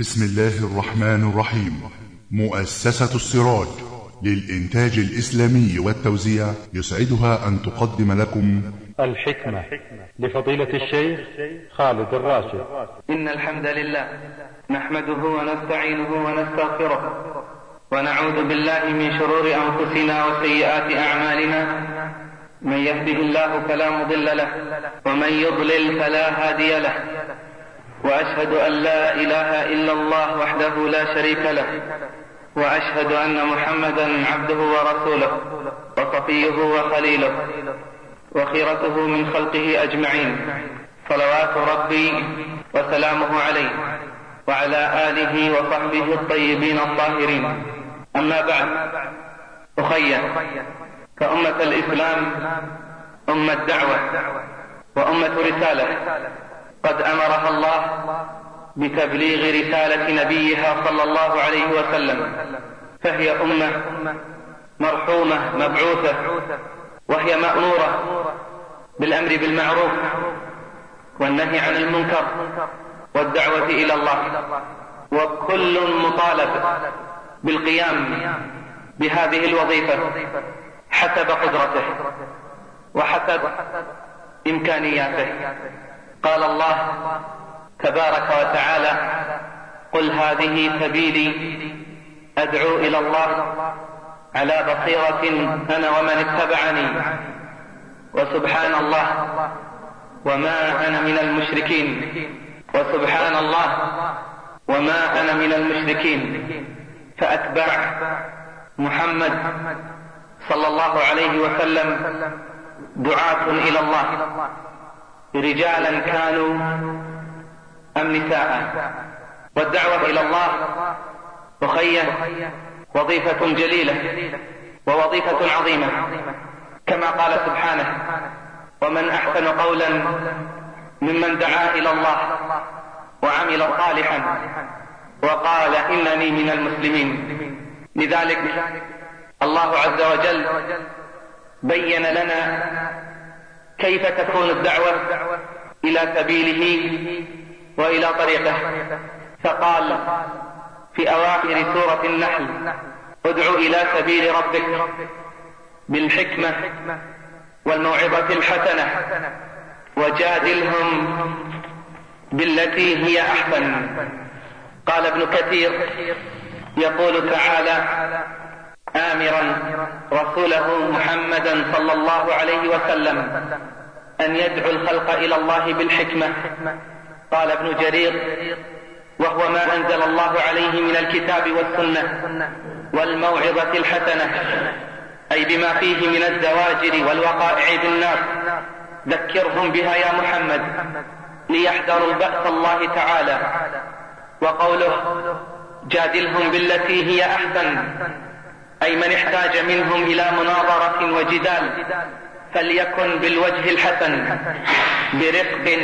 بسم الله الرحمن الرحيم. مؤسسة السراج للإنتاج الإسلامي والتوزيع يسعدها أن تقدم لكم الحكمة لفضيلة الشيخ خالد الراشد. إن الحمد لله نحمده ونستعينه ونستغفره ونعوذ بالله من شرور أنفسنا وسيئات أعمالنا. من يهده الله فلا مضل له ومن يضلل فلا هادي له، وأشهد أن لا إله إلا الله وحده لا شريك له، وأشهد أن محمدا عبده ورسوله وصفيه وخليله وخيرته من خلقه أجمعين، صلوات ربي وسلامه عليه وعلى آله وصحبه الطيبين الطاهرين. أما بعد، أخي، فأمة الإسلام أمة دعوة وأمة رسالة، قد أمرها الله بتبليغ رسالة نبيها صلى الله عليه وسلم، فهي أمة مرحومة مبعوثة، وهي مأمورة بالأمر بالمعروف والنهي عن المنكر والدعوة إلى الله، وكل مطالب بالقيام بهذه الوظيفة حسب قدرته وحسب إمكانياته. قال الله تبارك وتعالى: قل هذه سبيلي أدعو إلى الله على بصيرة أنا ومن اتبعني وسبحان الله وما أنا من المشركين. وسبحان الله وما أنا من المشركين. فأتباع محمد صلى الله عليه وسلم دعاة إلى الله، رجالا كانوا أم نساء. والدعوة إلى الله أخي وظيفة جليلة ووظيفة عظيمة، كما قال سبحانه: ومن أحسن قولا ممن دعا إلى الله وعمل صالحا وقال إنني من المسلمين. لذلك الله عز وجل بين لنا كيف تكون الدعوة إلى سبيله وإلى طريقه، فقال في أواخر سورة النحل: ادع إلى سبيل ربك بالحكمة والموعظة الحسنة وجادلهم بالتي هي أحسن. قال ابن كثير يقول تعالى آمرا رسوله محمدا صلى الله عليه وسلم أن يدعو الخلق إلى الله بالحكمة. قال ابن جرير: وهو ما أنزل الله عليه من الكتاب والسنة والموعظة الحسنة، أي بما فيه من الزواجر والوقائع بالناس، ذكرهم بها يا محمد ليحذروا بأس الله تعالى. وقوله جادلهم بالتي هي أحسن، أي من احتاج منهم إلى مناظرة وجدال فليكن بالوجه الحسن برفق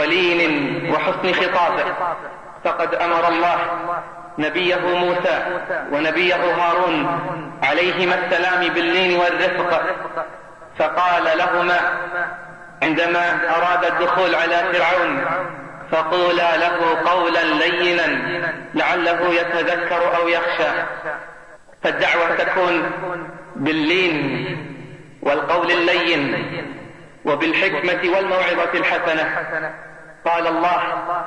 ولين وحسن خطابه، فقد أمر الله نبيه موسى ونبيه هارون عليهما السلام باللين والرفق، فقال لهما عندما أراد الدخول على فرعون: فقولا له قولا لينا لعله يتذكر أو يخشى. فالدعوة تكون باللين والقول اللين وبالحكمة والموعظة الحسنة. قال الله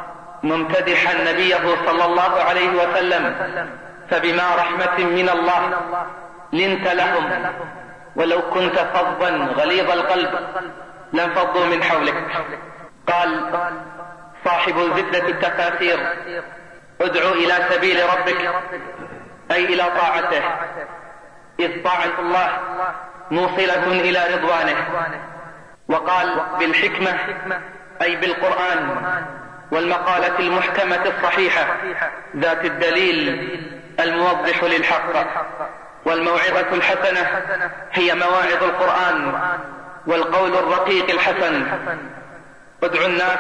ممتدحا نبيه صلى الله عليه وسلم: فبما رحمة من الله لنت لهم ولو كنت فظا غليظ القلب لانفضوا من حولك. قال صاحب زبدة التفاسير: ادعو إلى سبيل ربك أي إلى طاعته، إذ طاعة الله موصلة إلى رضوانه. وقال بالحكمة أي بالقرآن والمقالة المحكمة الصحيحة ذات الدليل الموضح للحق. والموعظة الحسنة هي مواعظ القرآن والقول الرقيق الحسن. ادعو الناس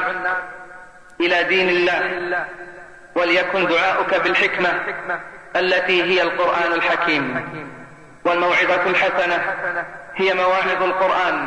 إلى دين الله وليكن دعاؤك بالحكمة التي هي القرآن الحكيم. والموعظة الحسنة هي مواعظ القرآن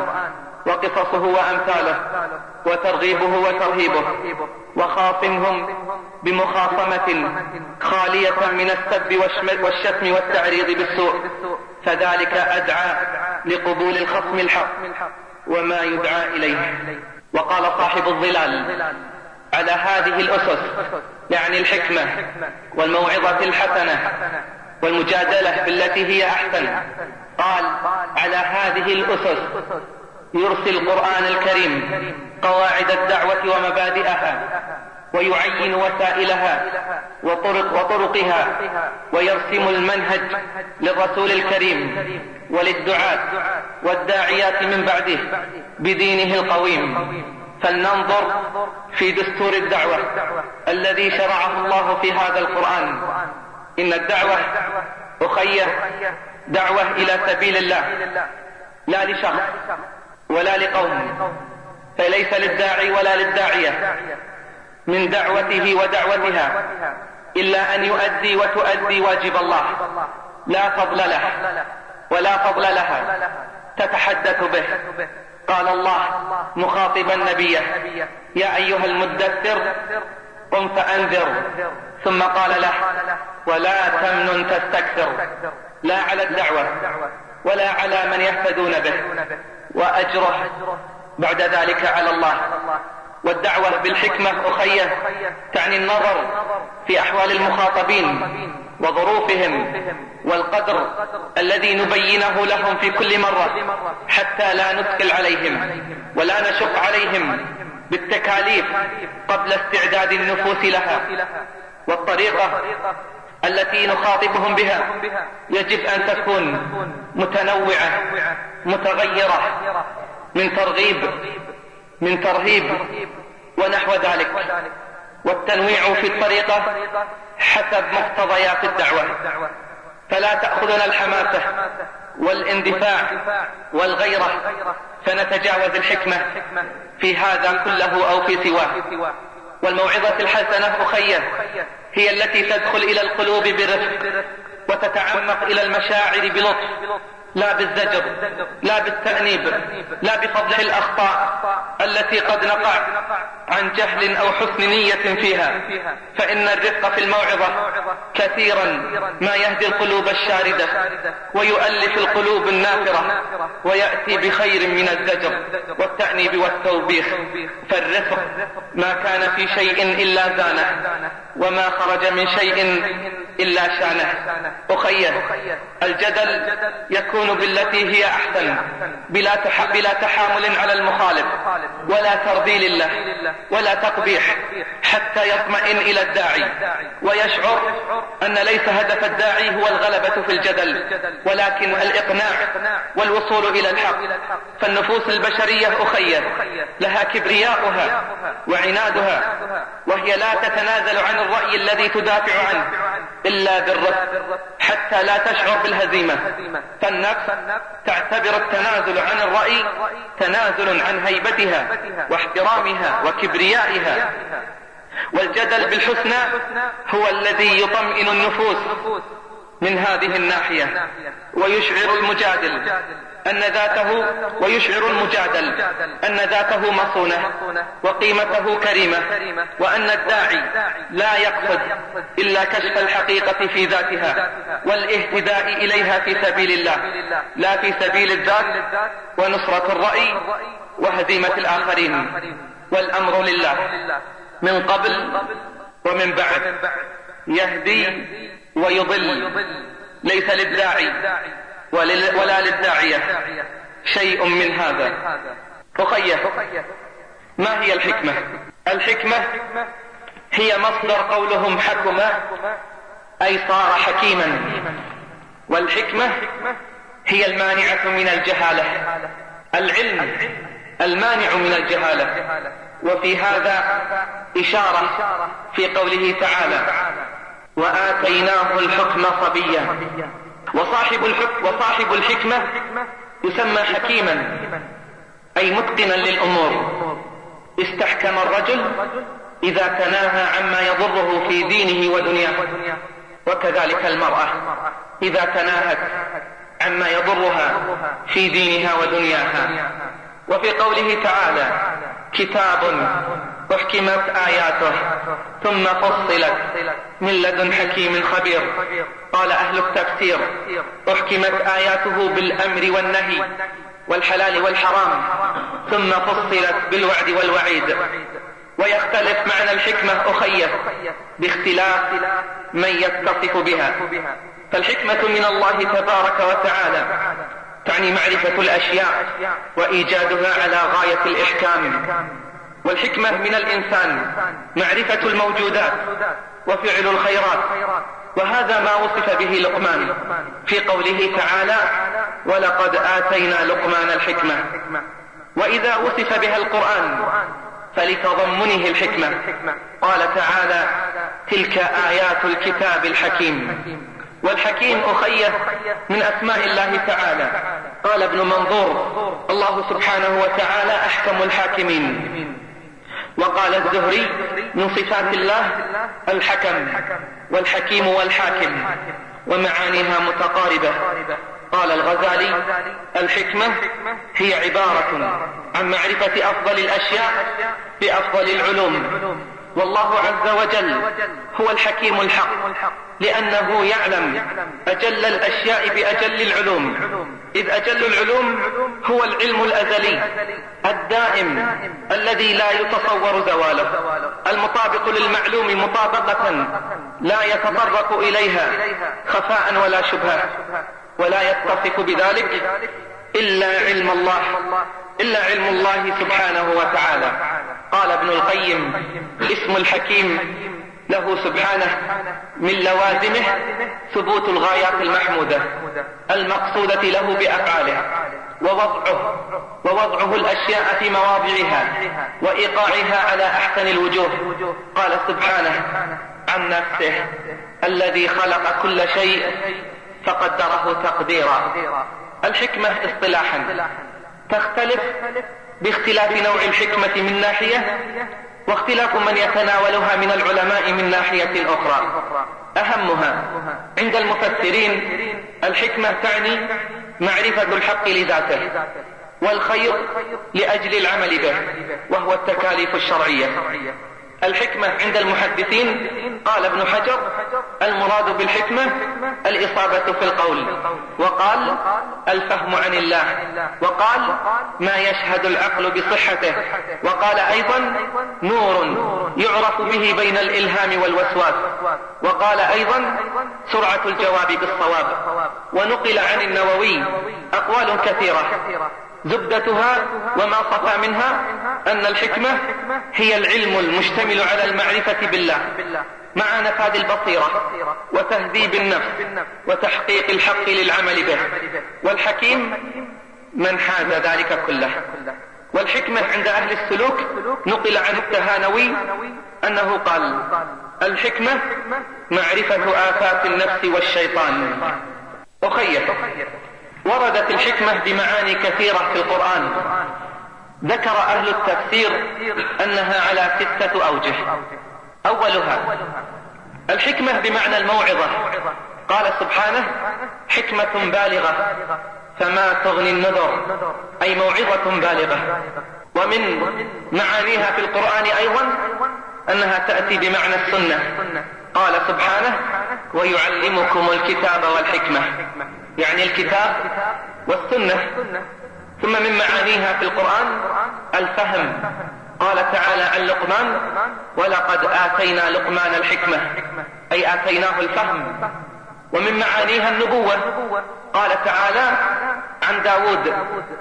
وقصصه وأمثاله وترغيبه وترهيبه، وخاصمهم بمخاصمة خالية من السب والشتم والتعريض بالسوء، فذلك أدعى لقبول الخصم الحق وما يدعى إليه. وقال صاحب الظلال: على هذه الأسس، يعني الحكمة والموعظة الحسنة والمجادلة بالتي هي أحسن، قال: على هذه الأسس يرسل القرآن الكريم قواعد الدعوة ومبادئها، ويعين وسائلها وطرقها، ويرسم المنهج للرسول الكريم وللدعاة والداعيات من بعده بدينه القويم. فلننظر في دستور الدعوة الذي شرعه الله في هذا القرآن. إن الدعوة أخيه دعوة إلى سبيل الله، لا لشخص ولا لقوم، فليس للداعي ولا للداعية من دعوته ودعوتها إلا أن يؤدي وتؤدي واجب الله، لا فضل له ولا فضل لها تتحدث به. قال الله مخاطبا نبيه: يا أيها المدثر قم فأنذر. ثم قال له: ولا تمنن تستكثر، لا على الدعوة ولا على من يهتدون به، وأجره بعد ذلك على الله. والدعوة بالحكمة أخيه تعني النظر في أحوال المخاطبين وظروفهم والقدر الذي نبينه لهم في كل مرة، حتى لا نثقل عليهم ولا نشق عليهم بالتكاليف قبل استعداد النفوس لها. والطريقة التي نخاطبهم بها يجب أن تكون متنوعة متغيرة، من ترهيب ونحو ذلك. والتنويع في الطريقة حسب مقتضيات الدعوة، فلا تأخذنا الحماسة والاندفاع والغيرة فنتجاوز الحكمة في هذا كله أو في سواه. والموعظة الحسنة أخيه هي التي تدخل إلى القلوب برفق وتتعمق إلى المشاعر بلطف، لا بالزجر، لا بالتأنيب، لا بفضح الأخطاء التي قد نقع عن جهل أو حسن نية فيها. فإن الرفق في الموعظة كثيرا ما يهدي القلوب الشاردة ويؤلف القلوب النافرة، ويأتي بخير من الزجر والتأنيب والتوبيخ. فالرفق ما كان في شيء إلا زانه، وما خرج من شيء إلا شانه. أخيه، الجدل يكون بالتي هي أحسن، بلا تحامل على المخالف ولا ترذيل له ولا تقبيح، حتى يطمئن إلى الداعي ويشعر أن ليس هدف الداعي هو الغلبة في الجدل، ولكن الإقناع والوصول إلى الحق. فالنفوس البشرية أخيه لها كبرياؤها وعنادها، وهي لا تتنازل عن الرأي الذي تدافع عنه إلا بالرفق حتى لا تشعر بالهزيمة. فالنفس تعتبر التنازل عن الرأي تنازل عن هيبتها واحترامها وكبريائها. والجدل بالحسنى هو الذي يطمئن النفوس من هذه الناحية، ويشعر المجادل أن ذاته مصونة وقيمته كريمة، وأن الداعي لا يقصد إلا كشف الحقيقة في ذاتها والاهتداء إليها في سبيل الله، لا في سبيل الذات ونصرة الرأي وهزيمة الآخرين. والأمر لله من قبل ومن بعد، يهدي ويضل، ليس للداعي ولا للداعية شيء من هذا. أخيه، ما هي الحكمة؟ الحكمة هي مصدر قولهم حكم، أي صار حكيما. والحكمة هي المانعة من الجهالة، العلم المانع من الجهالة. وفي هذا إشارة في قوله تعالى: وآتيناه الحكم صبيا. وصاحب الحكمة يسمى حكيما، أي متقنا للأمور. استحكم الرجل إذا تناهى عما يضره في دينه ودنياه، وكذلك المرأة إذا تناهت عما يضرها في دينها ودنياها. وفي قوله تعالى: كتاب أحكمت آياته ثم فصلت من لدن حكيم خبير. قال أهل التفسير: أحكمت آياته بالأمر والنهي والحلال والحرام ثم فصلت بالوعد والوعيد. ويختلف معنى الحكمة أخيه باختلاف من يتصف بها، فالحكمة من الله تبارك وتعالى تعني معرفة الأشياء وإيجادها على غاية الإحكام، والحكمة من الإنسان معرفة الموجودات وفعل الخيرات، وهذا ما وصف به لقمان في قوله تعالى: ولقد آتينا لقمان الحكمة. وإذا وصف بها القرآن فلتضمنه الحكمة، قال تعالى: تلك آيات الكتاب الحكيم. والحكيم أخيه من أسماء الله تعالى. قال ابن منظور: الله سبحانه وتعالى أحكم الحاكمين. وقال الزهري: من صفات الله الحكم والحكيم والحاكم، ومعانيها متقاربة. قال الغزالي: الحكمة هي عبارة عن معرفة أفضل الأشياء بأفضل العلوم، والله عز وجل هو الحكيم الحق، لأنه يعلم أجل الأشياء بأجل العلوم، إذ أجل العلوم هو العلم الأزلي الدائم الذي لا يتصور زواله، المطابق للمعلوم مطابقة لا يتطرق إليها خفاء ولا شبهة، ولا يتصف بذلك إلا علم الله سبحانه وتعالى. قال ابن القيم: اسم الحكيم له سبحانه من لوازمه ثبوت الغايات المحمودة المقصودة له بأفعاله، ووضعه الأشياء في مواضعها وإيقاعها على أحسن الوجوه. قال سبحانه عن نفسه: الذي خلق كل شيء فقدره تقديرا. الحكمة اصطلاحا تختلف باختلاف نوع الحكمة من ناحية، واختلاف من يتناولها من العلماء من ناحية أخرى. أهمها عند المفسرين الحكمة تعني معرفة الحق لذاته والخير لأجل العمل به، وهو التكاليف الشرعية. الحكمة عند المحدثين قال ابن حجر: المراد بالحكمة الإصابة في القول، وقال الفهم عن الله، وقال ما يشهد العقل بصحته، وقال أيضا نور يعرف به بين الإلهام والوسواس، وقال أيضا سرعة الجواب بالصواب. ونقل عن النووي أقوال كثيرة زبدتها وما صفى منها أن الحكمة هي العلم المشتمل على المعرفة بالله مع نفاذ البصيرة وتهذيب النفس وتحقيق الحق للعمل به، والحكيم من حاز ذلك كله. والحكمة عند أهل السلوك نقل عن التهانوي أنه قال: الحكمة معرفة آفات النفس والشيطان. أخير، وردت الحكمة بمعاني كثيرة في القرآن، ذكر أهل التفسير أنها على 6 أوجه. أولها الحكمة بمعنى الموعظة، قال سبحانه: حكمة بالغة فما تغني النذر، أي موعظة بالغة. ومن معانيها في القرآن أيضا أنها تأتي بمعنى السنة، قال سبحانه: ويعلمكم الكتاب والحكمة، يعني الكتاب والسنة. ثم من معانيها في القرآن الفهم، قال تعالى عن لقمان: ولقد آتينا لقمان الحكمة، أي آتيناه الفهم. ومن معانيها النبوة، قال تعالى عن داود: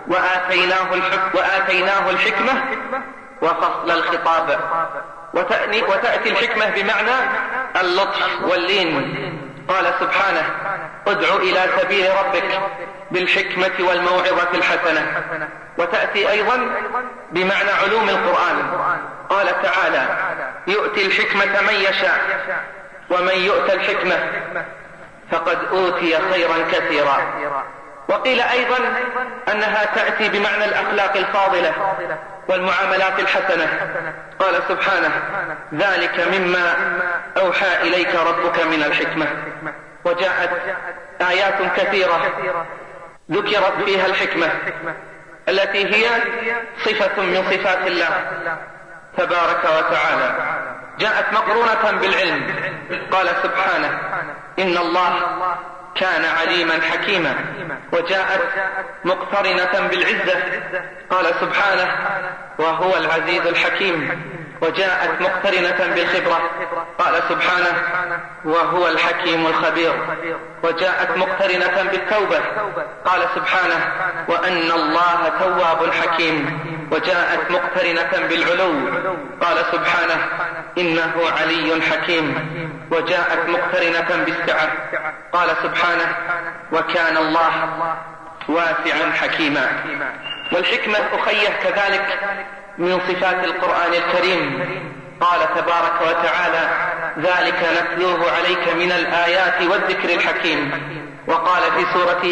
وآتيناه الحكمة وفصل الخطاب. وتأتي الحكمة بمعنى اللطف واللين، قال سبحانه: ادع إلى سبيل ربك بالحكمة والموعظة الحسنة. وتأتي أيضا بمعنى علوم القرآن، قال تعالى: يؤتي الحكمة من يشاء ومن يؤت الحكمة فقد أوتي خيرا كثيرا. وقيل أيضا أنها تأتي بمعنى الأخلاق الفاضلة والمعاملات الحسنة، قال سبحانه: ذلك مما أوحى إليك ربك من الحكمة. وجاءت آيات كثيرة ذكرت فيها الحكمة التي هي صفة من صفات الله، تبارك وتعالى جاءت مقرونة بالعلم. قال سبحانه إن الله كان عليما حكيما. وجاءت مقترنة بالعزة. قال سبحانه وهو العزيز الحكيم. وجاءت مقترنة بالخبرة. قال سبحانه وهو الحكيم الخبير. وجاءت مقترنة بالتوبة. قال سبحانه وأن الله تواب حكيم. وجاءت مقترنة بالعلو. قال سبحانه إنه علي حكيم. وجاءت مقترنة بالسعة. قال سبحانه وكان الله واسعا حكيما. والحكمة أخيه كذلك من صفات القرآن الكريم. قال تبارك وتعالى ذلك نتلوه عليك من الآيات والذكر الحكيم. وقال في سورة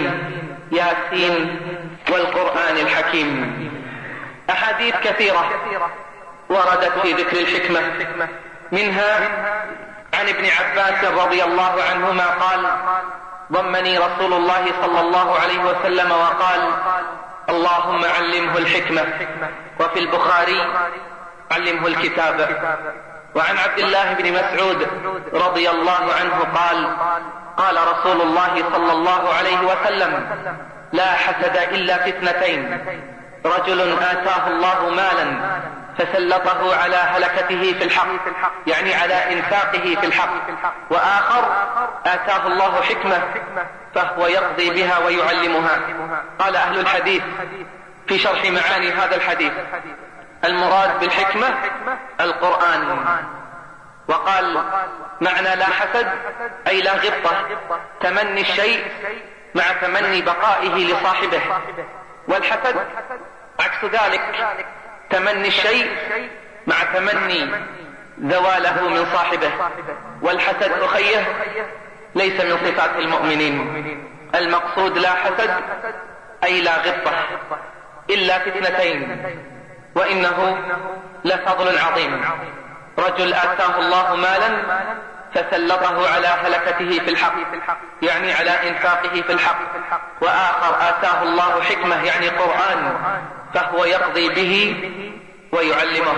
ياسين والقرآن الحكيم. أحاديث كثيرة وردت في ذكر الحكمة، منها عن ابن عباس رضي الله عنهما قال ضمني رسول الله صلى الله عليه وسلم وقال اللهم علمه الحكمة. وفي البخاري علمه الكتاب. وعن عبد الله بن مسعود رضي الله عنه قال رسول الله صلى الله عليه وسلم لا حسد إلا في اثنتين: رجل آتاه الله مالا فسلطه على هلكته في الحق، يعني على إنفاقه في الحق. وآخر آتاه الله حكمة فهو يقضي بها ويعلمها. قال أهل الحديث في شرح معاني هذا الحديث المراد بالحكمة القرآن. وقال معنى لا حسد أي لا غبطة، تمني الشيء مع تمني بقائه لصاحبه. والحسد عكس ذلك، تمني الشيء مع تمني زواله من صاحبه. والحسد أخيه ليس من صفات المؤمنين. المقصود لا حسد أي لا غبطة إلا في اثنتين، وإنه لفضل عظيم: رجل آتاه الله مالا فسلطه على هلكته في الحق، يعني على إنفاقه في الحق. وآخر آتاه الله حكمة يعني قرآن فهو يقضي به ويعلمه.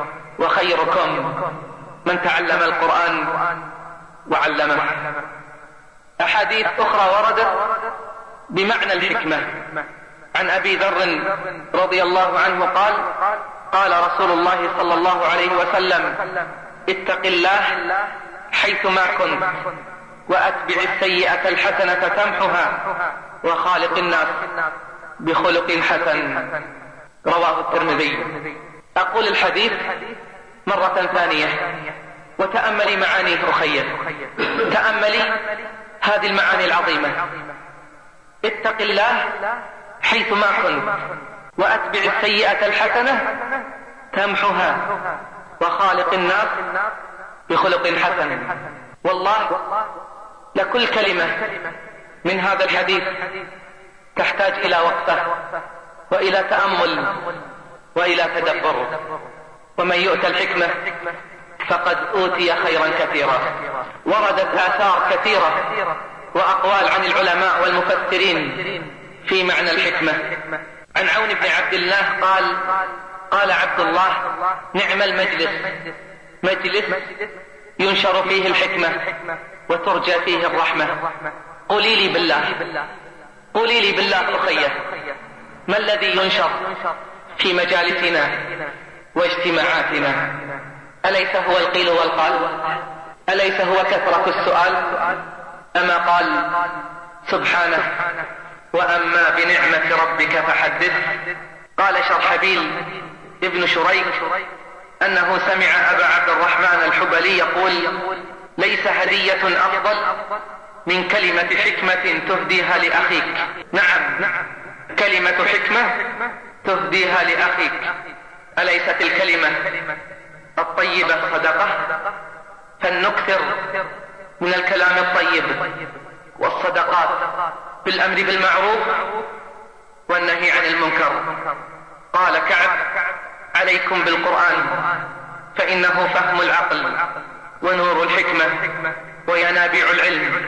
وخيركم من تعلم القرآن وعلمه. أحاديث أخرى وردت بمعنى الحكمة. عن أبي ذر رضي الله عنه قال رسول الله صلى الله عليه وسلم اتق الله حيثما كنت وأتبع السيئة الحسنة تمحها وخالق الناس بخلق حسن. رواه الترمذي. أقول الحديث مرة ثانية وتأملي معانيه أخيه، تأملي هذه المعاني العظيمة: اتق الله حيثما كنت وأتبع السيئة الحسنة تمحها وخالق الناس بخلق حسن. والله لكل كلمة من هذا الحديث تحتاج إلى وقفة وإلى تأمل وإلى تدبر. ومن يؤتى الحكمة فقد أوتي خيرا كثيرا. وردت آثار كثيرة وأقوال عن العلماء والمفسرين في معنى الحكمة. عن عون بن عبد الله قال عبد الله نعم المجلس، مجلس ينشر فيه الحكمة وترجى فيه الرحمة. قولي لي بالله أخيه، ما الذي ينشر في مجالسنا واجتماعاتنا؟ أليس هو القيل والقال؟ أليس هو كثرة السؤال؟ أما قال سبحانه وأما بنعمة ربك فحدث. قال شرحبيل ابن شريك أنه سمع أبا عبد الرحمن الحبلي يقول ليس هدية أفضل من كلمة حكمة تهديها لأخيك. نعم، كلمة حكمة تهديها لأخيك. أليست الكلمة الطيبة صدقة؟ فلنكثر من الكلام الطيب والصدقات بالأمر بالمعروف والنهي عن المنكر. قال كعب عليكم بالقرآن فإنه فهم العقل ونور الحكمة وينابيع العلم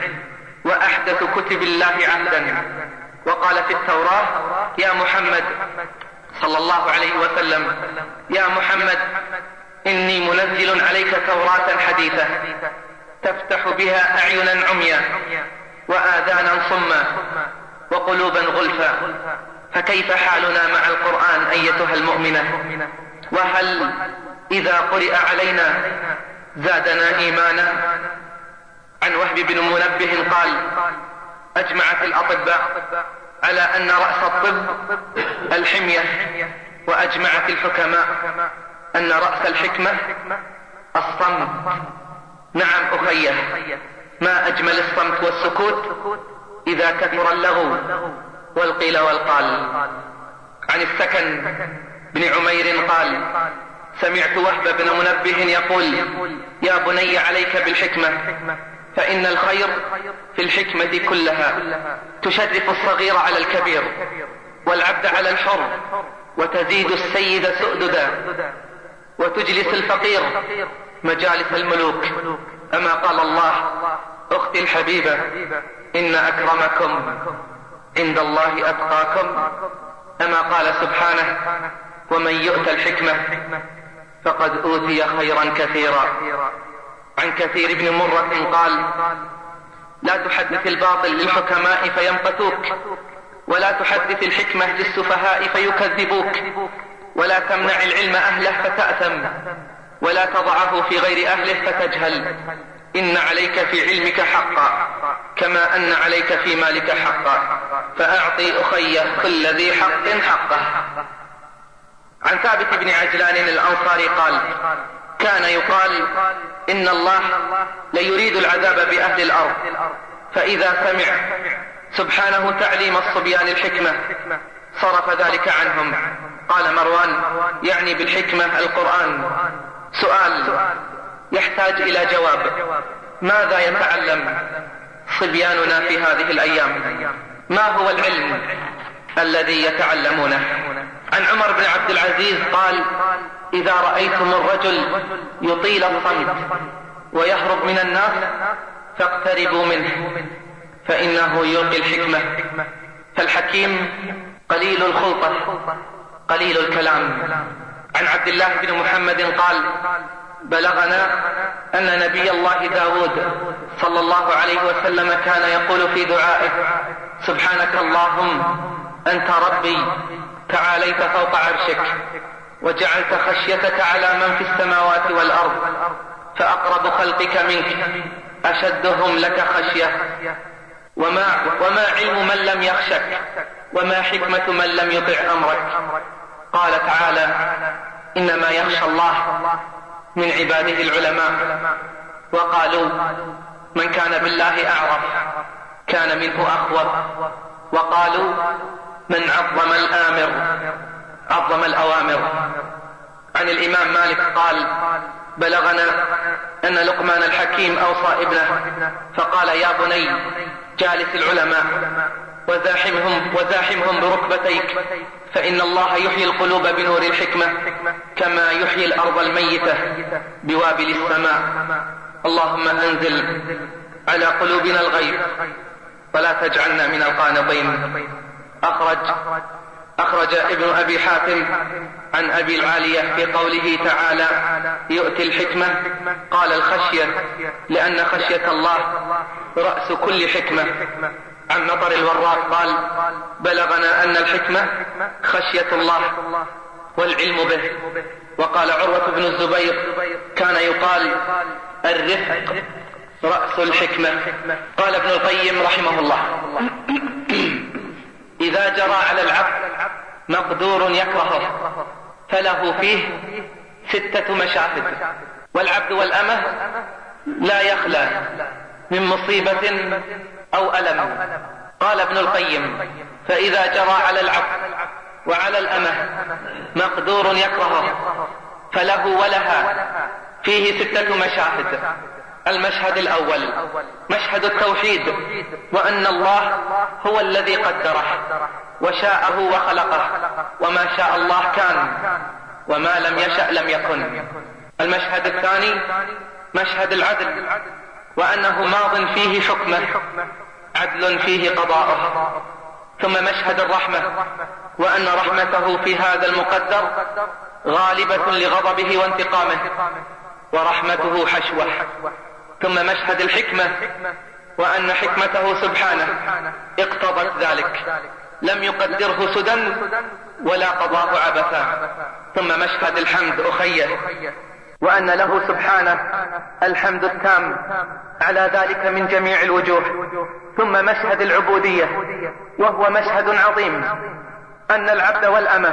وأحدث كتب الله عهدا. وقال في التوراة يا محمد صلى الله عليه وسلم: يا محمد إني منزل عليك توراة حديثة تفتح بها أعينا عميا وآذانا صما وقلوبا غلفا، فكيف حالنا مع القرآن أيتها المؤمنة؟ وهل إذا قرئ علينا زادنا إيمانا؟ عن وهب بن منبه قال: أجمعت الأطباء على أن رأس الطب الحمية، وأجمعت الحكماء أن رأس الحكمة الصمت. نعم أخيه، ما أجمل الصمت والسكوت إذا كثر اللغو والقيل والقال. عن السكن بن عمير قال: سمعت وهب بن منبه يقول: يا بني عليك بالحكمة، فإن الخير في الحكمة كلها، تشرف الصغير على الكبير والعبد على الحر، وتزيد السيد سؤددا، وتجلس الفقير مجالس الملوك. أما قال الله: أختي الحبيبة إن أكرمكم عند الله أتقاكم. أما قال سبحانه: ومن يؤت الحكمة فقد أوتي خيرا كثيرا. عن كثير بن مرة قال: لا تحدث الباطل للحكماء فيمقتوك، ولا تحدث الحكمة للسفهاء فيكذبوك، ولا تمنع العلم أهله فتأثم، ولا تضعه في غير أهله فتجهل. إن عليك في علمك حقا كما أن عليك في مالك حقا، فأعطي أخي كل ذي حق حقه. عن ثابت بن عجلان الأنصاري قال: كان يقال إن الله ليريد العذاب بأهل الأرض، فإذا سمع سبحانه تعليم الصبيان الحكمة صرف ذلك عنهم. قال مروان: يعني بالحكمة القرآن. سؤال يحتاج إلى جواب: ماذا يتعلم صبياننا في هذه الأيام؟ ما هو العلم الذي يتعلمونه؟ عن عمر بن عبد العزيز قال: إذا رأيتم الرجل يطيل الصمت ويهرب من الناس فاقتربوا منه، فإنه يلقي الحكمة. فالحكيم قليل الخلطة قليل الكلام. عن عبد الله بن محمد قال: بلغنا أن نبي الله داود صلى الله عليه وسلم كان يقول في دعائه: سبحانك اللهم أنت ربي تعاليت فوق عرشك، وجعلت خشيتك على من في السماوات والأرض، فأقرب خلقك منك أشدهم لك خشية، وما علم من لم يخشك، وما حكمة من لم يطع أمرك. قال تعالى: إنما يخشى الله من عباده العلماء. وقالوا: من كان بالله أعرف كان منه أخوف. وقالوا: من عظم الآمر عظم الأوامر. عن الإمام مالك قال: بلغنا أن لقمان الحكيم أوصى ابنه فقال: يا بني جالس العلماء وزاحمهم بركبتيك، فإن الله يحيي القلوب بنور الحكمة كما يحيي الأرض الميتة بوابل السماء. اللهم أنزل على قلوبنا الغيب ولا تجعلنا من القانطين. أخرج ابن أبي حاتم عن أبي العالية في قوله تعالى: يؤتي الحكمة، قال الخشية، لأن خشية الله رأس كل حكمة. عن مطر الوراق قال: بلغنا أن الحكمة خشية الله والعلم به. وقال عروة بن الزبير: كان يقال الرفق رأس الحكمة. قال ابن القيم رحمه الله: إذا جرى على العبد مقدور يكرهه فله فيه 6 مشاهد، والعبد والأمة لا يخلى من مصيبة أو ألم. قال ابن القيم: فإذا جرى على العبد وعلى الأمة مقدور يكرهه فله ولها فيه 6 مشاهد. المشهد الأول مشهد التوحيد، وأن الله هو الذي قدره وشاءه وخلقه، وما شاء الله كان وما لم يشأ لم يكن. المشهد الثاني مشهد العدل، وأنه ماض فيه حكمه عدل فيه قضاؤه. ثم مشهد الرحمة، وأن رحمته في هذا المقدر غالبة لغضبه وانتقامه، ورحمته حشوة. ثم مشهد الحكمة، وأن حكمته سبحانه اقتضت ذلك، لم يقدره سدى ولا قضاه عبثا. ثم مشهد الحمد أخيه، وأن له سبحانه الحمد التام على ذلك من جميع الوجوه. ثم مشهد العبودية، وهو مشهد عظيم، أن العبد والأمة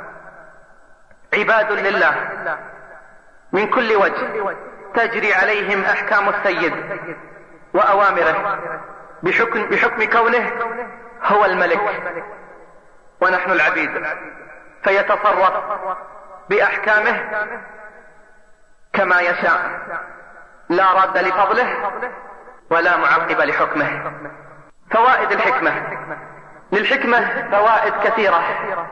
عباد لله من كل وجه، تجري عليهم أحكام السيد وأوامره بحكم كونه هو الملك ونحن العبيد، فيتصرف بأحكامه كما يشاء، لا راد لفضله ولا معقب لحكمه. فوائد الحكمة: للحكمة فوائد كثيرة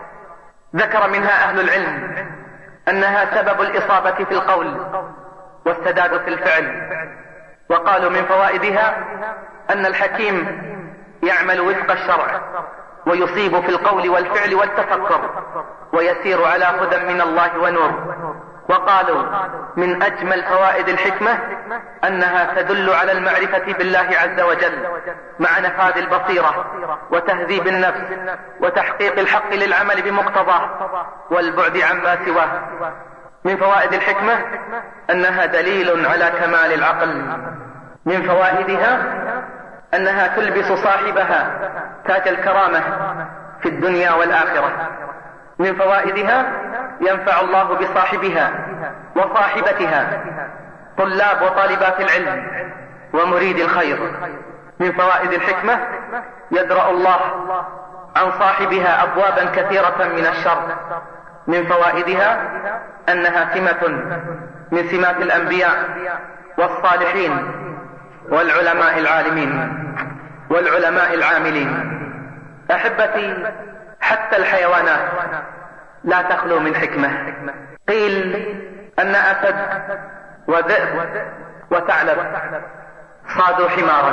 ذكر منها أهل العلم أنها سبب الإصابة في القول والسداد في الفعل. وقالوا من فوائدها أن الحكيم يعمل وفق الشرع ويصيب في القول والفعل والتفكر، ويسير على هدى من الله ونور. وقالوا من أجمل فوائد الحكمة أنها تدل على المعرفة بالله عز وجل مع نفاذ البصيرة وتهذيب النفس وتحقيق الحق للعمل بمقتضاه والبعد عما سواه. من فوائد الحكمة أنها دليل على كمال العقل. من فوائدها أنها تلبس صاحبها تاج الكرامة في الدنيا والآخرة. من فوائدها ينفع الله بصاحبها وصاحبتها طلاب وطالبات العلم ومريد الخير. من فوائد الحكمة يدرأ الله عن صاحبها أبوابا كثيرة من الشر. من فوائدها أنها سمة من سمات الأنبياء والصالحين والعلماء العالمين والعلماء العاملين. أحبتي، حتى الحيوانات لا تخلو من حكمة. قيل أن أسد وذئب وثعلب صادوا حمارا،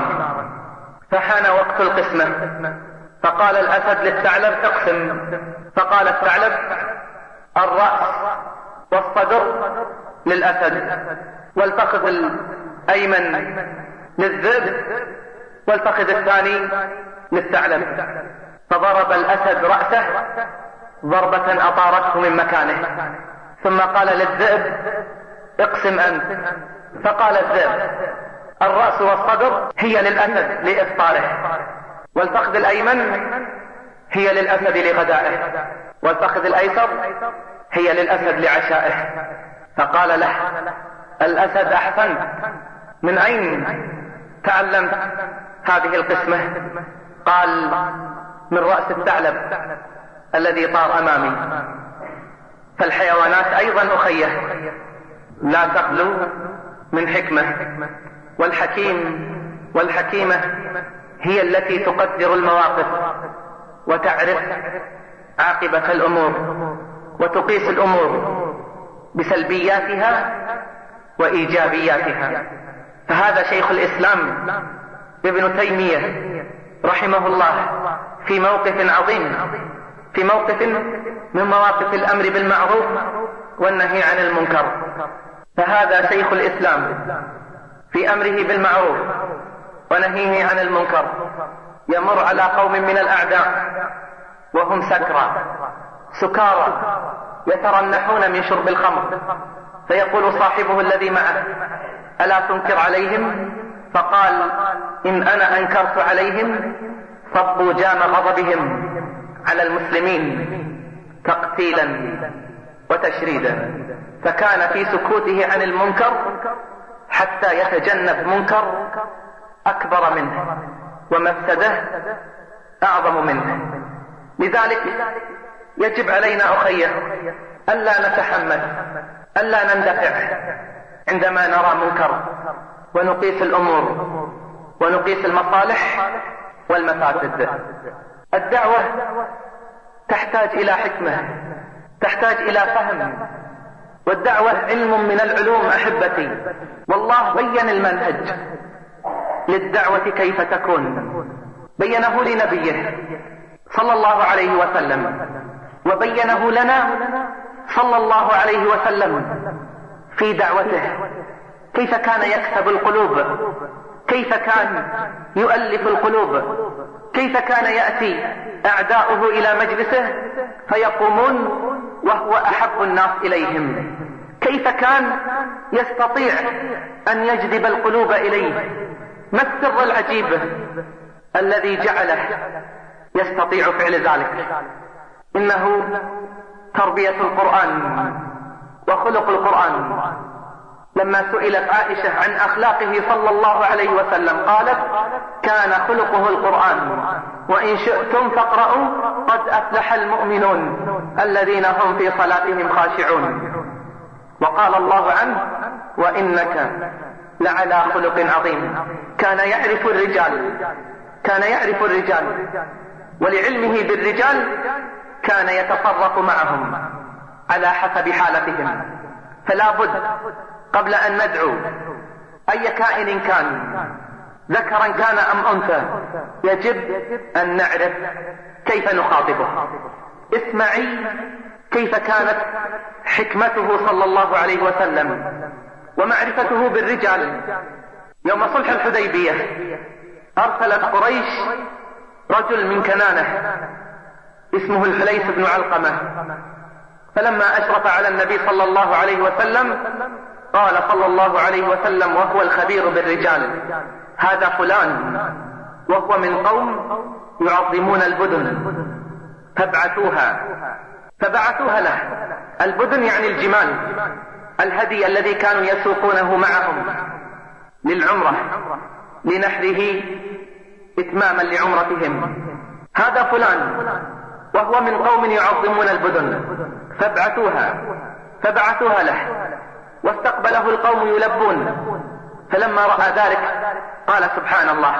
فحان وقت القسمة، فقال الأسد للثعلب اقسم، فقال الثعلب الرأس والصدر للأسد، والفخذ الأيمن للذئب، والفخذ الثاني للثعلب. فضرب الأسد رأسه ضربة أطارته من مكانه، ثم قال للذئب اقسم أنت، فقال الذئب الرأس والصدر هي للأسد لإفطاره، والفخذ الأيمن هي للأسد لغدائه، والفخذ الأيسر هي للأسد لعشائه. فقال له الأسد أحسنت، من أين تعلمت هذه القسمة؟ قال من رأس الثعلب الذي طار أمامي. فالحيوانات أيضا أخيه لا تخلو من حكمة، والحكيمة هي التي تقدر المواقف وتعرف عاقبة الأمور وتقيس الأمور بسلبياتها وإيجابياتها. فهذا شيخ الإسلام ابن تيمية رحمه الله في موقف عظيم، في موقف من مواقف الأمر بالمعروف والنهي عن المنكر. فهذا شيخ الإسلام في أمره بالمعروف ونهيه عن المنكر يمر على قوم من الأعداء وهم سكارى يترنحون من شرب الخمر، فيقول صاحبه الذي معه ألا تنكر عليهم؟ فقال إن أنا أنكرت عليهم صبوا جام غضبهم على المسلمين تقتيلا وتشريدا. فكان في سكوته عن المنكر حتى يتجنب منكر أكبر منه ومفسده أعظم منه. لذلك يجب علينا أخيه ألا نتحمل، ألا نندفع عندما نرى منكر، ونقيس الأمور ونقيس المصالح والمفاسد. الدعوة تحتاج إلى حكمة، تحتاج إلى فهم، والدعوة علم من العلوم أحبتي. والله بين المنهج للدعوة كيف تكون، بينه لنبيه صلى الله عليه وسلم وبينه لنا صلى الله عليه وسلم في دعوته، كيف كان يكسب القلوب، كيف كان يؤلف القلوب، كيف كان يأتي أعداؤه إلى مجلسه فيقومون وهو أحب الناس إليهم، كيف كان يستطيع أن يجذب القلوب إليه. ما السر العجيب الذي جعله يستطيع فعل ذلك؟ إنه تربية القرآن وخلق القرآن. لما سئلت عائشة عن أخلاقه صلى الله عليه وسلم قالت: كان خلقه القرآن، وإن شئتم فاقرأوا قد أفلح المؤمنون الذين هم في صلاتهم خاشعون. وقال الله عنه: وإنك لعلى خلق عظيم. كان يعرف الرجال، ولعلمه بالرجال كان يتصرف معهم على حسب حالتهم. فلا بد قبل أن ندعو أي كائن كان، ذكرا كان أم أنثى، يجب أن نعرف كيف نخاطبه. اسمعي كيف كانت حكمته صلى الله عليه وسلم ومعرفته بالرجال. يوم صلح الحديبية أرسلت قريش رجل من كنانة اسمه الحليس بن علقمة، فلما أشرف على النبي صلى الله عليه وسلم قال صلى الله عليه وسلم وهو الخبير بالرجال: هذا فلان وهو من قوم يعظمون البدن، فبعثوها له. البدن يعني الجمال، الهدي الذي كانوا يسوقونه معهم للعمرة لنحره إتماما لعمرتهم. هذا فلان وهو من قوم يعظمون البدن، فبعثوها له، واستقبله القوم يلبون. فلما رأى ذلك قال: سبحان الله،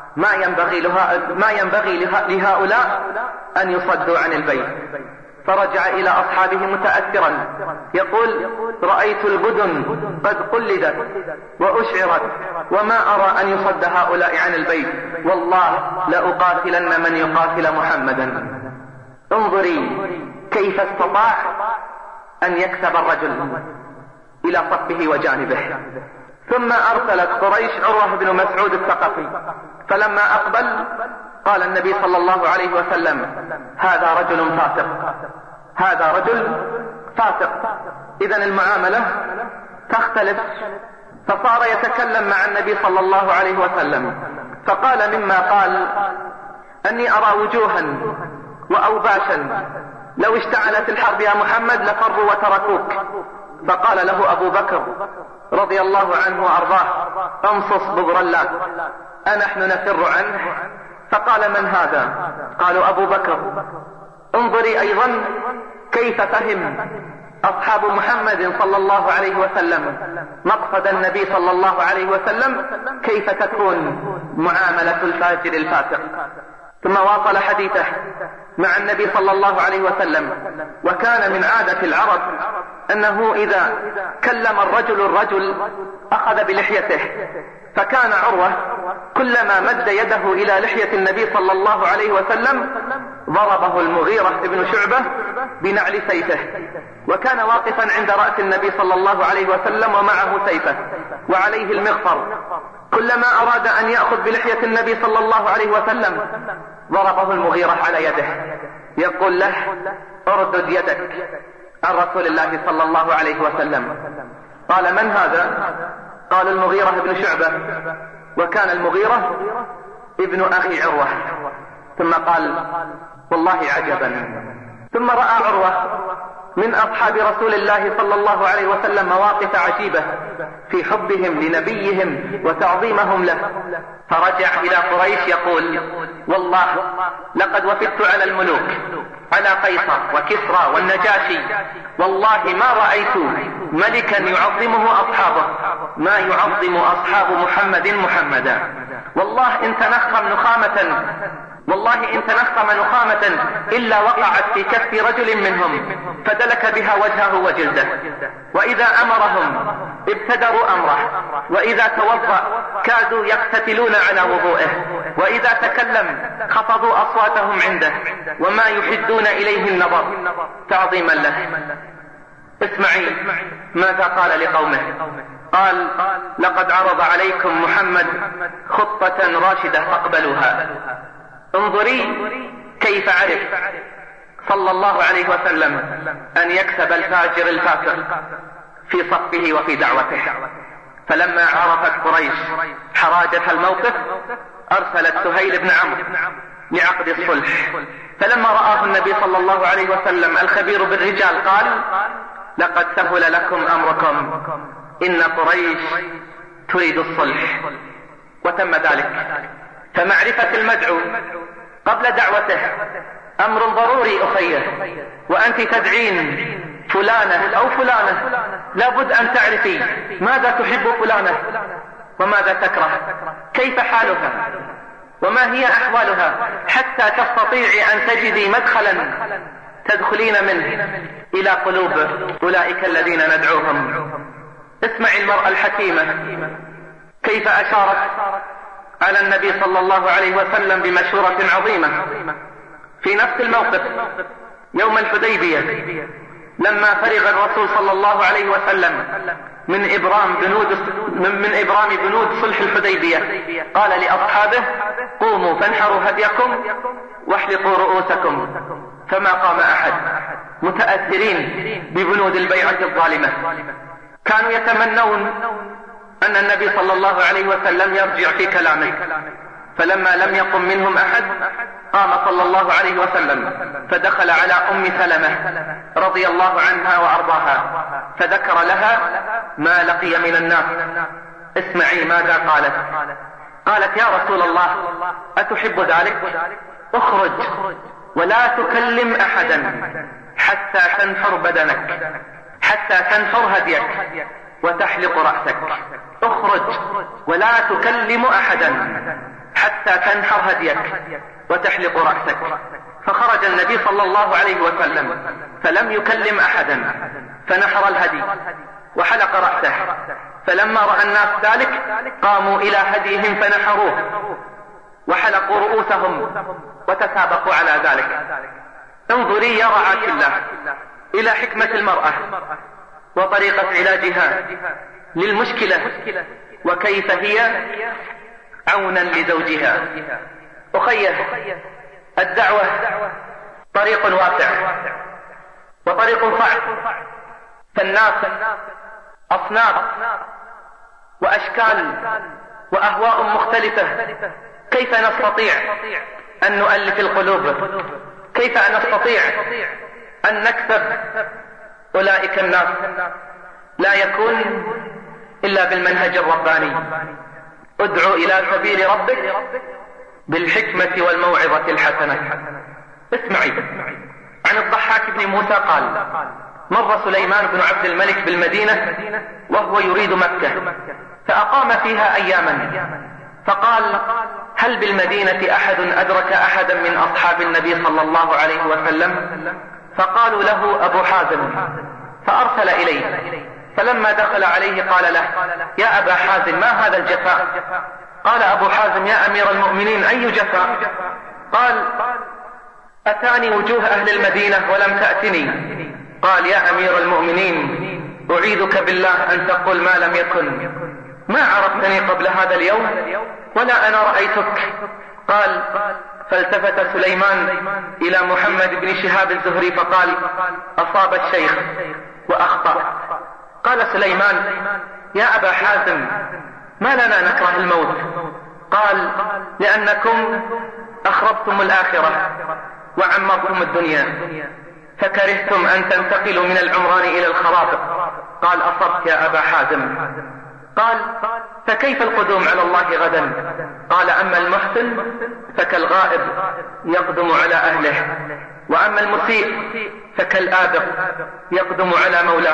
ما ينبغي لهؤلاء أن يصدوا عن البيت. فرجع إلى أصحابه متأثرا يقول: رأيت البدن قد قلدت وأشعرت، وما أرى أن يصد هؤلاء عن البيت، والله لأقاتلن من يقاتل محمدا. انظري كيف استطاع أن يكسب الرجل إلى صفه وجانبه. ثم أرسلت قريش عروة بن مسعود الثقفي، فلما أقبل قال النبي صلى الله عليه وسلم: هذا رجل فاسق. إذن المعاملة تختلف. فصار يتكلم مع النبي صلى الله عليه وسلم، فقال مما قال: أني أرى وجوها وأوباشا لو اشتعلت الحرب يا محمد لفروا وتركوك. فقال له أبو بكر رضي الله عنه وأرضاه: امصص ببر الله، أنحن نفر عنه؟ فقال: من هذا؟ قالوا: أبو بكر. انظري أيضا كيف فهم أصحاب محمد صلى الله عليه وسلم مقصد النبي صلى الله عليه وسلم، كيف تكون معاملة الفاجر الفاسق. ثم واصل حديثه مع النبي صلى الله عليه وسلم. وكان من عادة العرب أنه إذا كلم الرجل أخذ بلحيته، فكان عروة كلما مد يده إلى لحية النبي صلى الله عليه وسلم ضربه المغيرة بن شعبة بنعل سيفه، وكان واقفا عند رأس النبي صلى الله عليه وسلم ومعه سيفه وعليه المغفر. كلما أراد أن يأخذ بلحية النبي صلى الله عليه وسلم ضربه المغيرة على يده، يقول له: اردد يدك عن رسول الله صلى الله عليه وسلم. قال: من هذا؟ قال: المغيرة بن شعبة. وكان المغيرة ابن أخي عروة. ثم قال: والله عجبا. ثم رأى عروة من أصحاب رسول الله صلى الله عليه وسلم مواقف عجيبة في حبهم لنبيهم وتعظيمهم له، فرجع إلى قريش يقول: والله لقد وفدت على الملوك، على قيصر وكسرى والنجاشي، والله ما رأيت ملكا يعظمه أصحابه ما يعظم أصحاب محمدا. والله إن تنخم نخامة إلا وقعت في كف رجل منهم فدلك بها وجهه وجلده، وإذا أمرهم ابتدروا أمره، وإذا توضأ كادوا يقتتلون على وضوئه، وإذا تكلم خفضوا أصواتهم عنده وما يحدون إليه النظر تعظيما له. اسمعي ماذا قال لقومه. قال: لقد عرض عليكم محمد خطة راشدة فاقبلوها. انظري كيف عرف صلى الله عليه وسلم أن يكسب الفاجر الفاسق في صفه وفي دعوته. فلما عرفت قريش حراجة الموقف أرسلت سهيل بن عمرو لعقد الصلح. فلما رآه النبي صلى الله عليه وسلم الخبير بالرجال قال: لقد سهل لكم أمركم، إن قريش تريد الصلح. وتم ذلك. فمعرفة المدعو قبل دعوته أمر ضروري أخيه. وأنت تدعين فلانة أو فلانة لابد أن تعرفي ماذا تحب فلانة وماذا تكره، كيف حالها وما هي أحوالها، حتى تستطيعي أن تجدي مدخلا تدخلين منه إلى قلوب أولئك الذين ندعوهم. اسمعي المرأة الحكيمة كيف أشارت على النبي صلى الله عليه وسلم بمشورة عظيمة في نفس الموقف يوم الحديبية، لما فرغ الرسول صلى الله عليه وسلم من إبرام بنود صلح الحديبية قال لأصحابه: قوموا فانحروا هديكم واحلقوا رؤوسكم. فما قام أحد، متأثرين ببنود البيعة الظالمة. كانوا يتمنون أن النبي صلى الله عليه وسلم يرجع في كلامه. فلما لم يقم منهم أحد قام صلى الله عليه وسلم فدخل على أم سلمة رضي الله عنها وأرضاها فذكر لها ما لقي من الناس. اسمعي ماذا قالت. قالت: يا رسول الله أتحب ذلك؟ اخرج ولا تكلم أحدا حتى تنحر بدنك، حتى تنحر هديك وتحلق رأسك. اخرج ولا تكلم أحدا حتى تنحر هديك وتحلق رأسك. فخرج النبي صلى الله عليه وسلم فلم يكلم أحدا، فنحر الهدي وحلق رأسه. فلما رأى الناس ذلك قاموا إلى هديهم فنحروه وحلقوا رؤوسهم وتسابقوا على ذلك. انظري يا رعاة الله إلى حكمة المرأة وطريقة علاجها للمشكلة، وكيف هي عونا لزوجها. أخيه، الدعوة طريق واسع وطريق صعب، فالناس أصناف وأشكال وأهواء مختلفة. كيف نستطيع أن نؤلف القلوب؟ كيف نستطيع أن نكسب أولئك الناس؟ لا يكون إلا بالمنهج الرباني. ادعو إلى سبيل ربك بالحكمة والموعظة الحسنة. اسمعي عن الضحاك بن موسى قال: مر سليمان بن عبد الملك بالمدينة وهو يريد مكة، فأقام فيها أياما، فقال: هل بالمدينة أحد أدرك أحدا من أصحاب النبي صلى الله عليه وسلم؟ فقالوا له أبو حازم، فأرسل إليه. فلما دخل عليه قال له: يا أبا حازم، ما هذا الجفاء؟ قال أبو حازم: يا أمير المؤمنين، أي جفاء؟ قال: أتاني وجوه أهل المدينة ولم تأتني. قال: يا أمير المؤمنين، أعيذك بالله أن تقول ما لم يكن. ما عرفتني قبل هذا اليوم ولا أنا رأيتك. قال: فالتفت سليمان إلى محمد بن شهاب الزهري فقال: أصاب الشيخ وأخطأ. قال سليمان: يا أبا حازم، ما لنا نكره الموت؟ قال: لأنكم أخربتم الآخرة وعمرتم الدنيا، فكرهتم أن تنتقلوا من العمران إلى الخراب. قال: أصبت يا أبا حازم. قال: فكيف القدوم على الله غدا؟ قال: أما المحسن فكالغائب يقدم على أهله، وأما المسيء فكالآبق يقدم على مولاه.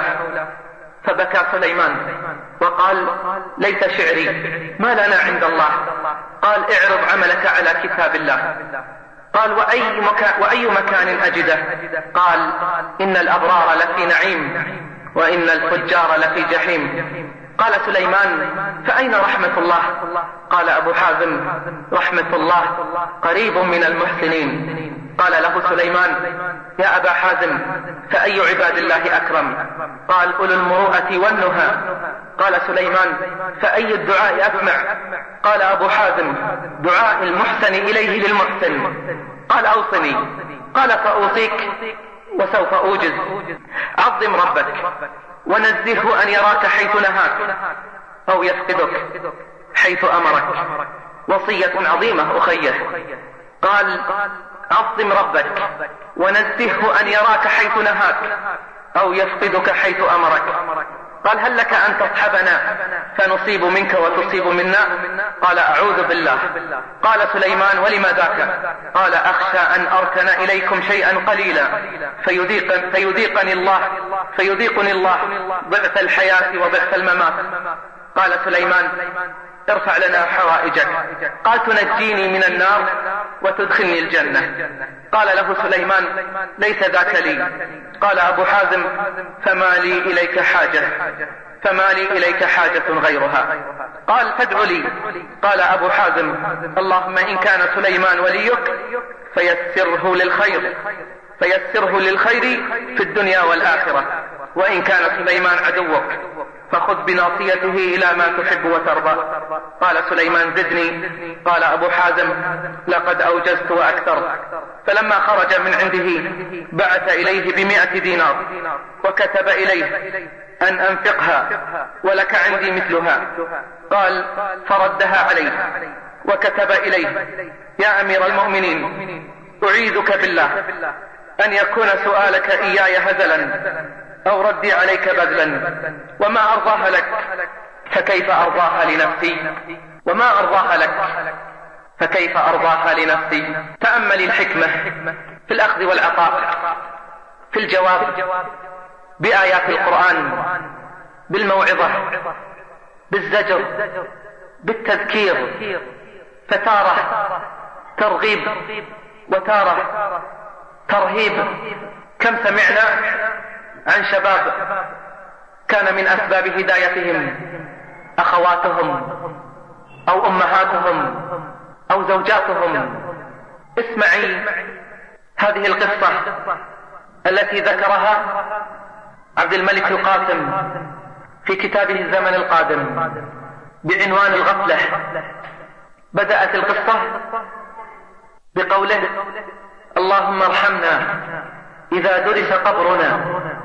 فبكى سليمان وقال: ليس شعري، ما لنا عند الله. قال: اعرض عملك على كتاب الله. قال: وأي مكان أجده؟ قال: إن الأبرار لفي نعيم وإن الفجار لفي جحيم. قال سليمان: فأين رحمة الله؟ قال أبو حازم: رحمة الله قريب من المحسنين. قال له سليمان: يا أبا حازم، فأي عباد الله أكرم؟ قال: أولو المروءة والنهى. قال سليمان: فأي الدعاء أسمع؟ قال أبو حازم: دعاء المحسن إليه للمحسن. قال: أوصني. قال: فأوصيك وسوف أوجز. عظم ربك ونزهه أن يراك حيث نهاك أو يفقدك حيث أمرك. وصية عظيمة أخيه. قال: عظم ربك ونزهه أن يراك حيث نهاك أو يفقدك حيث أمرك. قال: هل لك أن تصحبنا فنصيب منك وتصيب منا؟ قال: أعوذ بالله. قال سليمان: ولما ذاك؟ قال: أخشى أن أركن إليكم شيئا قليلا فيذيقني الله ضعف الحياة وضعف الممات. قال سليمان: ارفع لنا حوائجك. قال: تنجيني من النار وتدخلني الجنة. قال له سليمان: ليس ذاك لي. قال أبو حازم: فما لي إليك حاجة غيرها. قال: فادع لي. قال أبو حازم: اللهم إن كان سليمان وليك فيسره للخير في الدنيا والآخرة، وإن كان سليمان عدوك فخذ بناصيته إلى ما تحب وترضى. قال سليمان: زدني. قال أبو حازم: لقد أوجزت وأكثر. فلما خرج من عنده بعث إليه ب100 دينار وكتب إليه أن أنفقها ولك عندي مثلها. قال: فردها عليه وكتب إليه: يا أمير المؤمنين، أعيذك بالله أن يكون سؤالك إياي هزلا أو ردي عليك بذلا، وما أرضاها لك فكيف أرضاها لنفسي، وما أرضاها لك فكيف أرضاها لنفسي. تأمل الحكمة في الأخذ والعطاء، في الجواب بآيات القرآن، بالموعظة، بالزجر، بالتذكير، فتارة ترغيب وتارة ترهيب. كم سمعنا عن شباب كان من أسباب هدايتهم أخواتهم أو أمهاتهم أو زوجاتهم. اسمعي هذه القصة التي ذكرها عبد الملك القاسم في كتابه الزمن القادم بعنوان الغفلة. بدأت القصة بقوله: اللهم ارحمنا إذا درس قبرنا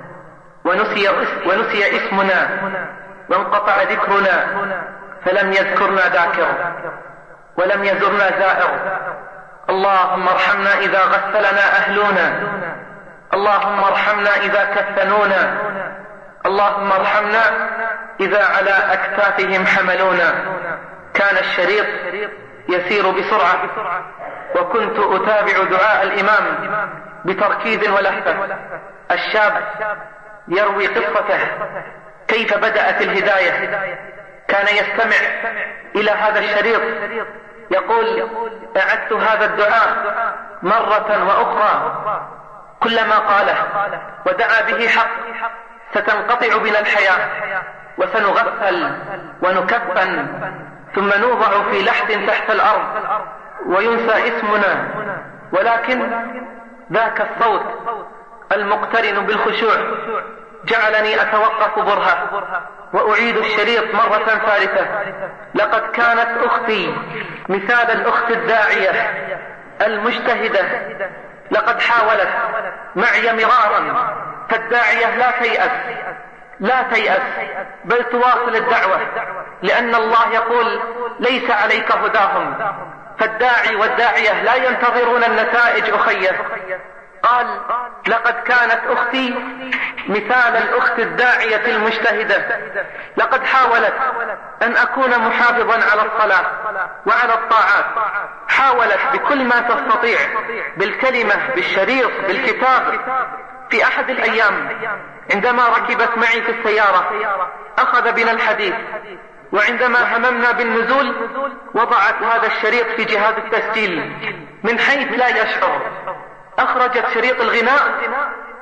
ونسي اسمنا وانقطع ذكرنا فلم يذكرنا ذاكر ولم يزرنا زائر. اللهم ارحمنا إذا غسلنا أهلنا، اللهم ارحمنا إذا كفنونا، اللهم ارحمنا إذا على أكتافهم حملونا. كان الشريط يسير بسرعة، وكنت أتابع دعاء الإمام بتركيز ولهفة. الشاب يروي قصته كيف بدأت الهداية. كان يستمع إلى هذا الشريط، يقول: أعدت هذا الدعاء مرة وأخرى، كلما قاله ودعا به حق ستنقطع بنا الحياة وسنغفل ونكفن، ثم نوضع في لحد تحت الأرض وينسى اسمنا. ولكن ذاك الصوت المقترن بالخشوع جعلني أتوقف برهة وأعيد الشريط مرة ثالثة. لقد كانت أختي مثال الأخت الداعية المجتهدة، لقد حاولت معي مرارا، فالداعية لا تيأس بل تواصل الدعوة، لأن الله يقول: ليس عليك هداهم. فالداعي والداعية لا ينتظرون النتائج أخيه. قال: لقد كانت أختي مثال الأخت الداعية المجتهدة، لقد حاولت أن أكون محافظا على الصلاة وعلى الطاعات، حاولت بكل ما تستطيع، بالكلمة، بالشريط، بالكتاب. في أحد الأيام عندما ركبت معي في السيارة أخذ بنا الحديث، وعندما هممنا بالنزول وضعت هذا الشريط في جهاز التسجيل من حيث لا يشعر. أخرجت شريط الغناء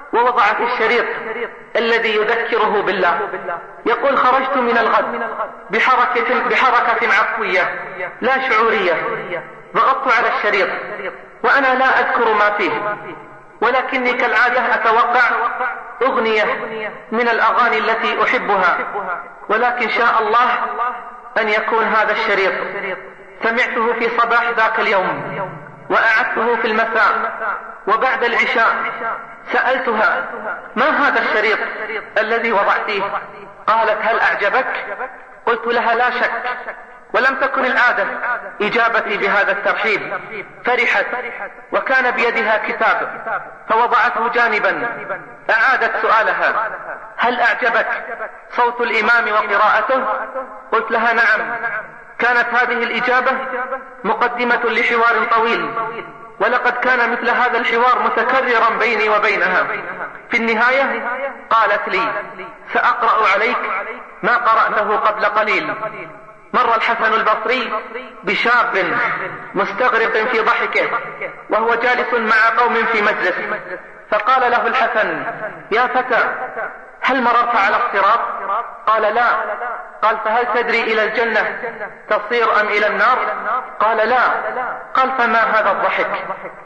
ووضع في الشريط الذي يذكره بالله. يقول: خرجت من الغد بحركة عفوية لا شعورية، ضغطت على الشريط وأنا لا أذكر ما فيه، ولكني كالعادة أتوقع أغنية من الأغاني التي أحبها، ولكن شاء الله أن يكون هذا الشريط. سمعته في صباح ذاك اليوم وأعدته في المساء، وبعد العشاء سألتها: ما هذا الشريط الذي وضعتيه؟ قالت: هل أعجبك؟ قلت لها: لا شك. ولم تكن العادة إجابتي بهذا الترحيب. فرحت وكان بيدها كتاب فوضعته جانبا. أعادت سؤالها: هل أعجبك صوت الإمام وقراءته؟ قلت لها: نعم. كانت هذه الإجابة مقدمة لحوار طويل، ولقد كان مثل هذا الحوار متكررا بيني وبينها. في النهاية قالت لي: سأقرأ عليك ما قرأته قبل قليل. مر الحسن البصري بشاب مستغرق في ضحكه وهو جالس مع قوم في مجلس، فقال له الحسن: يا فتى، هل مررت على الصراط؟ قال: لا. قال: فهل تدري إلى الجنة تصير أم إلى النار؟ قال: لا. قال: فما هذا الضحك؟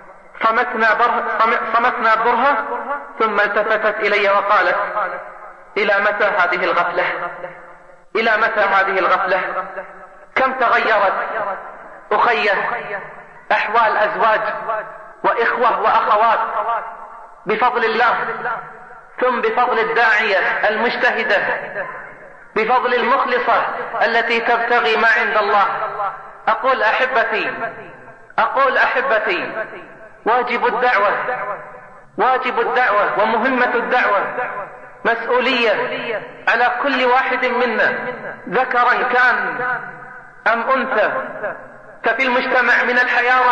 صمتنا برهة، ثم التفتت إلي وقالت: إلى متى هذه الغفلة؟ إلى متى هذه الغفلة؟ كم تغيرت أخيه أحوال أزواج وإخوة وأخوات بفضل الله، ثم بفضل الداعية المجتهدة، بفضل المخلصة التي تبتغي ما عند الله. أقول أحبتي، واجب الدعوة ومهمة الدعوة مسؤولية على كل واحد منا، ذكرا كان أم أنثى. ففي المجتمع من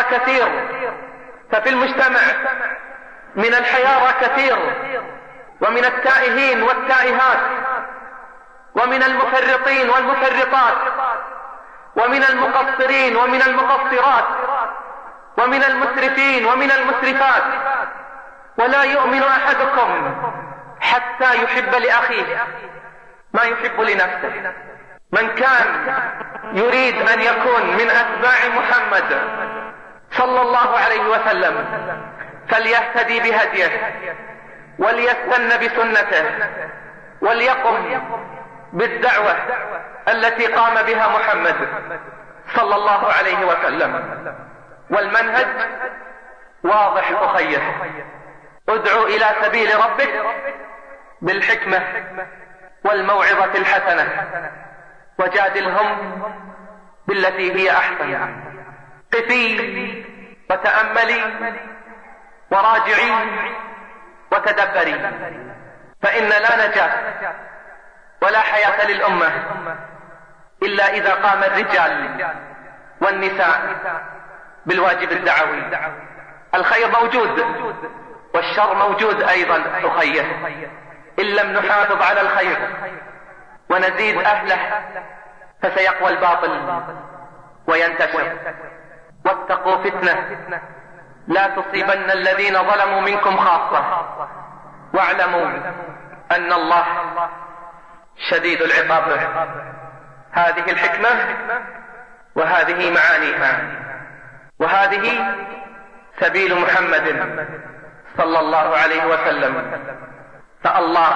الحيارى كثير، ومن التائهين والتائهات، ومن المفرطين والمفرطات، ومن المقصرين ومن المقصرات، ومن المسرفين ومن المسرفات. ولا يؤمن أحدكم حتى يحب لأخيه ما يحب لنفسه. من كان يريد أن يكون من أتباع محمد صلى الله عليه وسلم فليهتدي بهديه، وليستن بسنته، وليقم بالدعوة التي قام بها محمد صلى الله عليه وسلم. والمنهج واضح أخيه: ادعو إلى سبيل ربك بالحكمة والموعظة الحسنة، وجادلهم بالتي هي أحسن. قفي وتأملي وراجعي وتدبري، فإن لا نجاة ولا حياة للأمة إلا إذا قام الرجال والنساء بالواجب الدعوي. الخير موجود والشر موجود أيضا أخيه، إن لم نحافظ على الخير ونزيد أهله فسيقوى الباطل وينتشر. واتقوا فتنة لا تصيبن الذين ظلموا منكم خاصة، واعلموا أن الله شديد العقاب. هذه الحكمة وهذه معانيها، وهذه سبيل محمد صلى الله عليه وسلم. فالله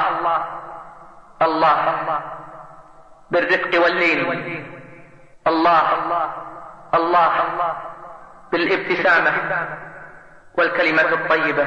بالرفق واللين، الله بالابتسامة والكلمة الطيبة،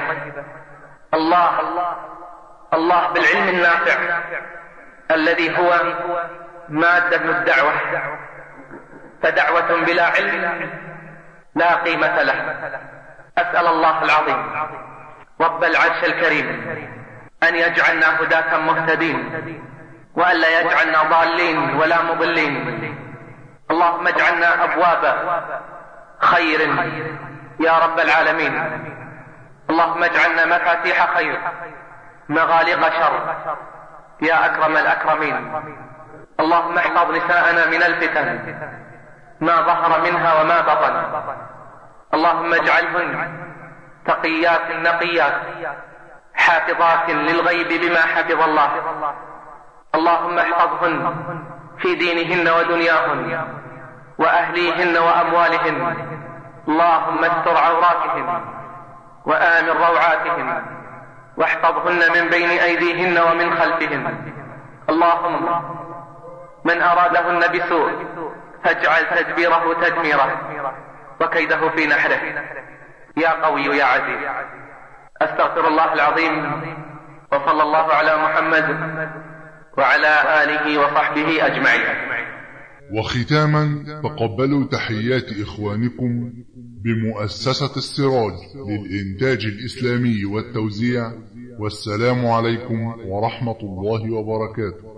الله بالعلم النافع الذي هو مادة الدعوة. فدعوة بلا علم لا قيمة له. أسأل الله العظيم رب العرش الكريم أن يجعلنا هداة مهتدين، وأن لا يجعلنا ضالين ولا مضلين. اللهم اجعلنا أبواب خير يا رب العالمين. اللهم اجعلنا مفاتيح خير مغالق شر يا أكرم الأكرمين. اللهم احفظ نساءنا من الفتن ما ظهر منها وما بطن. اللهم اجعلهن تقيات نقيات حافظات للغيب بما حفظ الله. اللهم احفظهن في دينهن ودنياهن وأهليهن وأموالهن. اللهم استر عوراتهن وآمن روعاتهن واحفظهن من بين أيديهن ومن خلفهن. اللهم من أرادهن بسوء فاجعل تدبيره تدميره وكيده في نحره يا قوي يا عزيز. أستغفر الله العظيم، وصلى الله على محمد وعلى آله وصحبه أجمعين. وختاما تقبلوا تحيات إخوانكم بمؤسسة السراج للإنتاج الإسلامي والتوزيع، والسلام عليكم ورحمة الله وبركاته.